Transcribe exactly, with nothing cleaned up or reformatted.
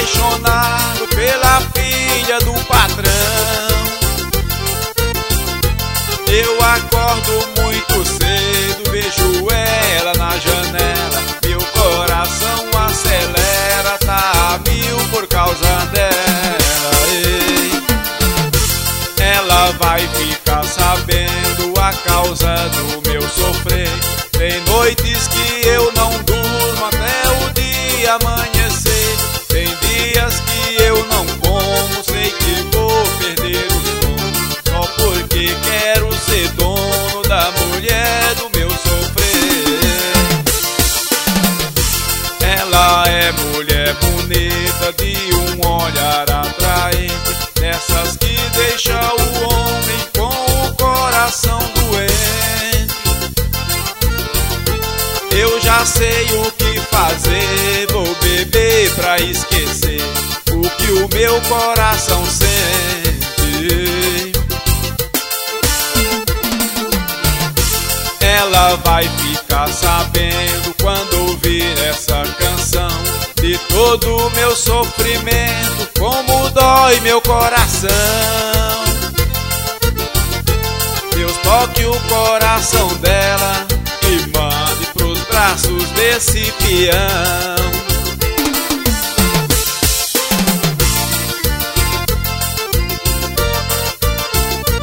apaixonado pela filha do patrão. Eu acordo muito cedo, vejo ela na janela, meu coração acelera, tá a mil por causa dela. Ei, ela vai ficar sabendo a causa do meu sofrer. Tem noites que eu não durmo até o dia amanhecer. Tem dias que eu não como, sei que vou perder o sono, só porque quero ser dono da mulher do meu sofrer. Ela é mulher bonita, de um olhar atraente, dessas que deixa o homem com o coração doente. Eu já sei o que fazer, vou beber pra esquecer o que o meu coração sente. Ela vai ficar sabendo quando ouvir essa canção, de todo o meu sofrimento, como dói meu coração. Deus toque o coração dela e mande pros braços desse peão.